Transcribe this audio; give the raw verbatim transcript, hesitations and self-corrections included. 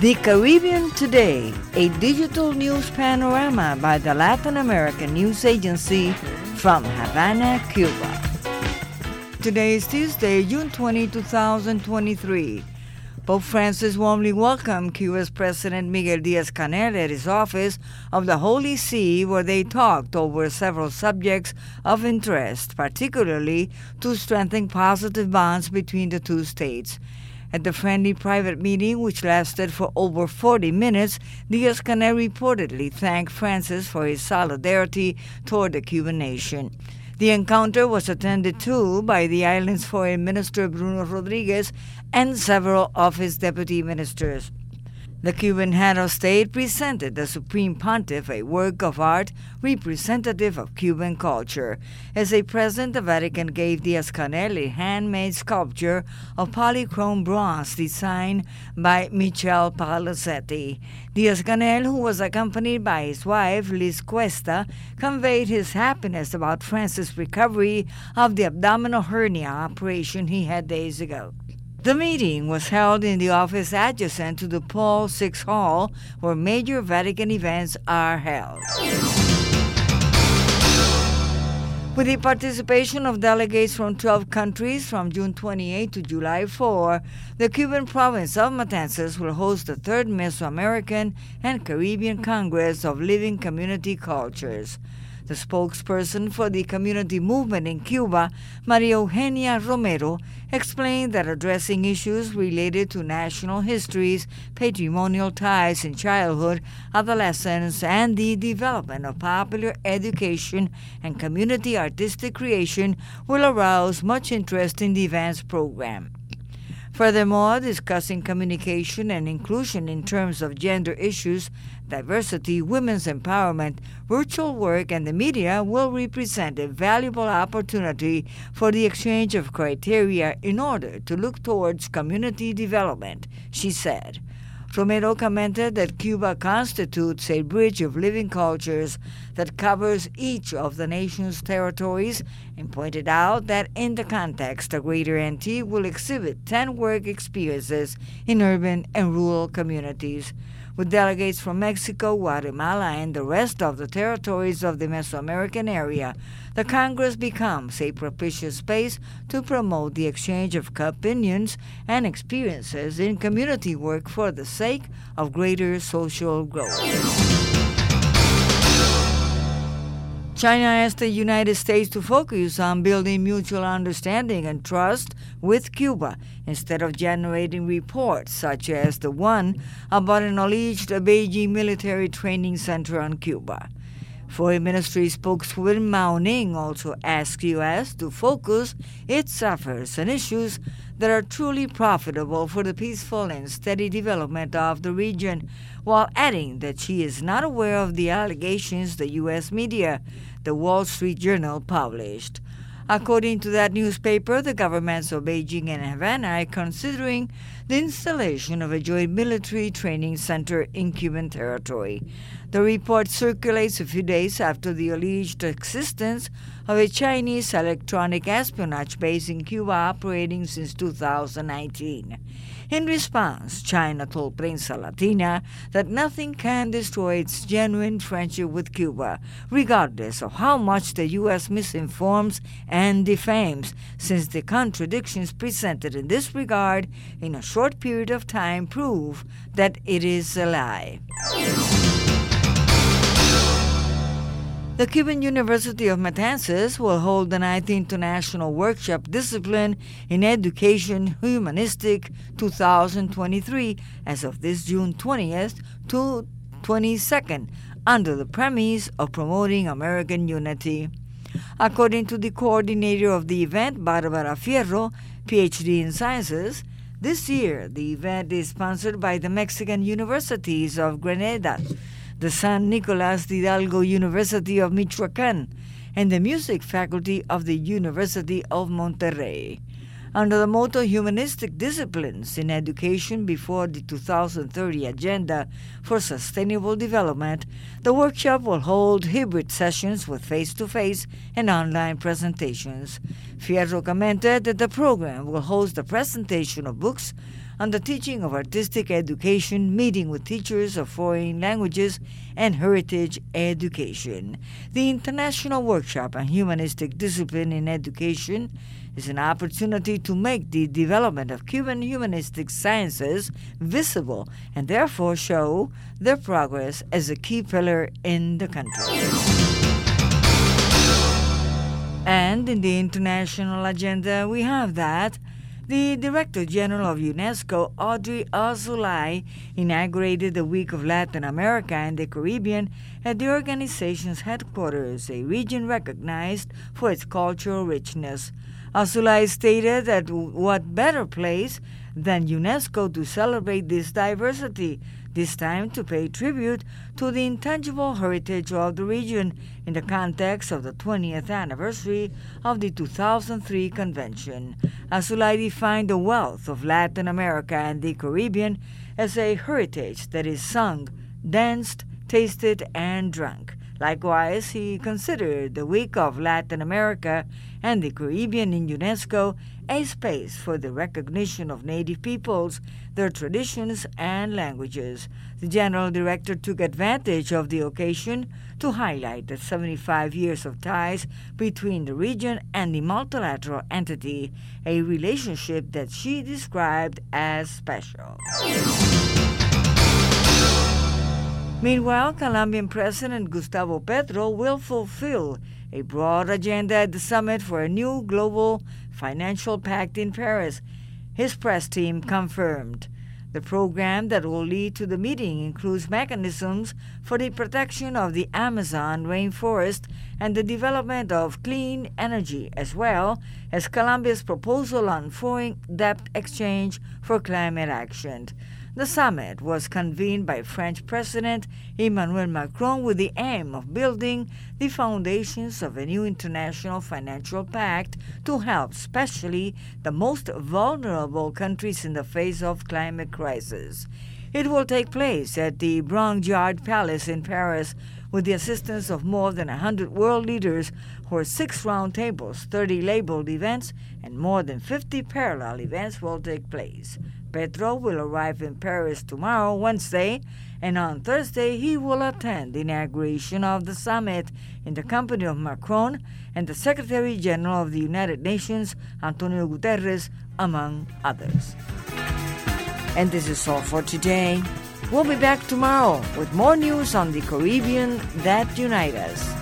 The Caribbean Today, a digital news panorama by the Latin American News Agency from Havana, Cuba. Today is Tuesday, June twentieth, twenty twenty-three. Pope Francis warmly welcomed Cuba's President Miguel Díaz-Canel at his office of the Holy See, where they talked over several subjects of interest, particularly to strengthen positive bonds between the two states. At the friendly private meeting, which lasted for over forty minutes, Díaz-Canel reportedly thanked Francis for his solidarity toward the Cuban nation. The encounter was attended to by the island's Foreign Minister Bruno Rodriguez and several of his deputy ministers. The Cuban head of state presented the Supreme Pontiff a work of art representative of Cuban culture. As a present, the Vatican gave Díaz-Canel a handmade sculpture of polychrome bronze designed by Michel Palazetti. Díaz-Canel, who was accompanied by his wife, Liz Cuesta, conveyed his happiness about Francis' recovery of the abdominal hernia operation he had days ago. The meeting was held in the office adjacent to the Paul the Sixth Hall, where major Vatican events are held. With the participation of delegates from twelve countries from June twenty-eighth to July fourth, the Cuban province of Matanzas will host the third Mesoamerican and Caribbean Congress of Living Community Cultures. The spokesperson for the community movement in Cuba, Maria Eugenia Romero, explained that addressing issues related to national histories, patrimonial ties in childhood, adolescence, and the development of popular education and community artistic creation will arouse much interest in the event's program. Furthermore, discussing communication and inclusion in terms of gender issues, diversity, women's empowerment, virtual work, and the media will represent a valuable opportunity for the exchange of criteria in order to look towards community development, she said. Romero commented that Cuba constitutes a bridge of living cultures that covers each of the nation's territories and pointed out that in the context, the Greater N T will exhibit ten work experiences in urban and rural communities. With delegates from Mexico, Guatemala, and the rest of the territories of the Mesoamerican area, the Congress becomes a propitious space to promote the exchange of opinions and experiences in community work for the sake of greater social growth. China asked the United States to focus on building mutual understanding and trust with Cuba instead of generating reports such as the one about an alleged Beijing military training center on Cuba. Foreign Ministry spokeswoman Mao Ning also asked U S to focus its efforts on issues that are truly profitable for the peaceful and steady development of the region, while adding that she is not aware of the allegations the U S media, the Wall Street Journal, published. According to that newspaper, the governments of Beijing and Havana are considering the installation of a joint military training center in Cuban territory. The report circulates a few days after the alleged existence of a Chinese electronic espionage base in Cuba operating since two thousand nineteen. In response, China told Prensa Latina that nothing can destroy its genuine friendship with Cuba, regardless of how much the U S misinforms and defames, since the contradictions presented in this regard in a short period of time prove that it is a lie. The Cuban University of Matanzas will hold the ninth International Workshop Discipline in Education Humanistic twenty twenty-three as of this June twentieth to twenty-second under the premise of promoting American unity. According to the coordinator of the event, Barbara Fierro, P H D in Sciences, this year the event is sponsored by the Mexican Universities of Grenada, the San Nicolas de Hidalgo University of Michoacán, and the Music Faculty of the University of Monterrey. Under the motto Humanistic Disciplines in Education before the two thousand thirty Agenda for Sustainable Development, the workshop will hold hybrid sessions with face-to-face and online presentations. Fierro commented that the program will host the presentation of books on the teaching of artistic education, meeting with teachers of foreign languages, and heritage education. The International Workshop on Humanistic Discipline in Education is an opportunity to make the development of Cuban humanistic sciences visible and therefore show their progress as a key pillar in the country. And in the international agenda, we have that the Director General of UNESCO, Audrey Azoulay, inaugurated the Week of Latin America and the Caribbean at the organization's headquarters, a region recognized for its cultural richness. Azoulay stated that what better place than UNESCO to celebrate this diversity, this time to pay tribute to the intangible heritage of the region in the context of the twentieth anniversary of the two thousand three convention. Azoulay defined the wealth of Latin America and the Caribbean as a heritage that is sung, danced, tasted, and drunk. Likewise, he considered the Week of Latin America and the Caribbean in UNESCO a space for the recognition of native peoples, their traditions, and languages. The General Director took advantage of the occasion to highlight the seventy-five years of ties between the region and the multilateral entity, a relationship that she described as special. Meanwhile, Colombian President Gustavo Petro will fulfill a broad agenda at the summit for a new global financial pact in Paris, his press team confirmed. The program that will lead to the meeting includes mechanisms for the protection of the Amazon rainforest and the development of clean energy, as well as Colombia's proposal on foreign debt exchange for climate action. The summit was convened by French President Emmanuel Macron with the aim of building the foundations of a new international financial pact to help especially the most vulnerable countries in the face of climate crisis. It will take place at the Brongniart Palace in Paris with the assistance of more than one hundred world leaders, where six roundtables, thirty labeled events, and more than fifty parallel events will take place. Petro will arrive in Paris tomorrow, Wednesday, and on Thursday he will attend the inauguration of the summit in the company of Macron and the Secretary General of the United Nations, Antonio Guterres, among others. And this is all for today. We'll be back tomorrow with more news on the Caribbean that unite us.